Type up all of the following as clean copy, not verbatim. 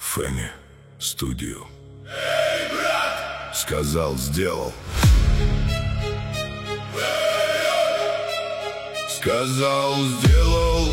Фенни Студио. Эй, брат! Сказал, сделал. Сказал, сделал.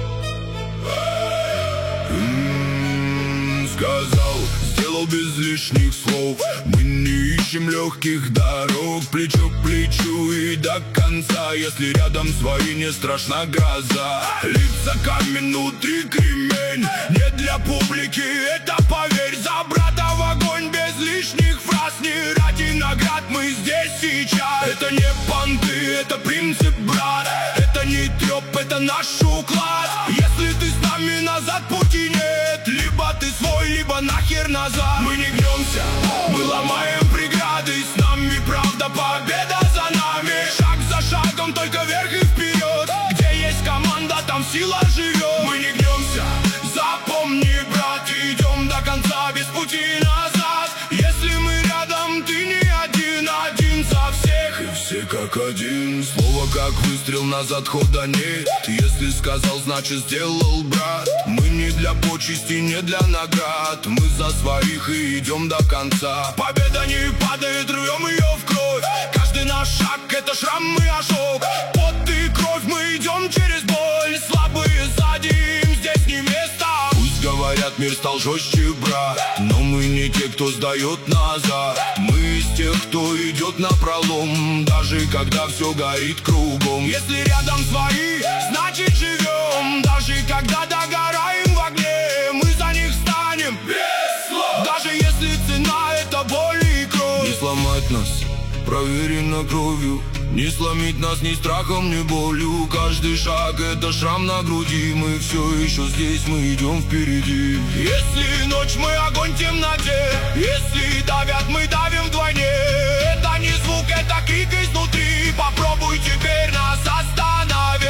Сказал, сделал без лишних слов. Мы не ищем легких дорог, плечо к плечу и до конца. Если рядом свои, не страшна гроза. Лица камень, внутри кремень. Не для публики, это поверь. За брата в огонь без лишних фраз. Не ради наград, мы здесь сейчас. Это не понты, это принцип, брат. Это не треп, это наш уклад. Если ты с нами, назад пути нет. Либо ты свой, либо нахер назад. Мы не гнемся, мы ломаем преграды. С нами правда, победа за нами. Шаг за шагом, только вверх и вперед. Где есть команда, там сила живет. Мы не гнемся, запомни, брат. Идем до конца, без пути назад. Если мы рядом, ты не один. Один за всех и все как один. Слово как выстрел, назад хода нет. Если сказал, значит сделал, брат. Мы не для почести, не для наград. Мы за своих и идем до конца. Победа не падает, рвем ее в кровь. Каждый наш шаг — это шрам и ожог. Пот и кровь, мы идем через боль. Слабые сзади, им здесь не место. Пусть говорят, мир стал жестче, брат, но мы не те, кто сдает назад. Мы из тех, кто идет напролом, даже когда все горит кругом. Если рядом свои, значит живем. Даже когда догораем в огне, мы за них станем без слов. Даже если цена — это боль и кровь. Не сломать нас проверено кровью. Не сломить нас ни страхом, ни болью. Каждый шаг — это шрам на груди. Мы все еще здесь, мы идем впереди. Если ночь, мы огонь в темноте. Если давят, мы давим вдвойне. Это не звук, это крик изнутри. Попробуй теперь нас остановить.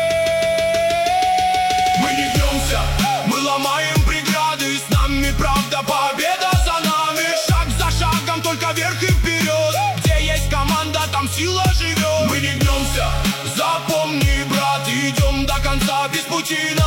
Мы не гнемся, мы ломаем преграды. С нами правда, победа за нами. Шаг за шагом, только вверх и вперед. Где есть команда, там сила живет. Мы не гнемся, запомни, брат. Идем до конца, без пути.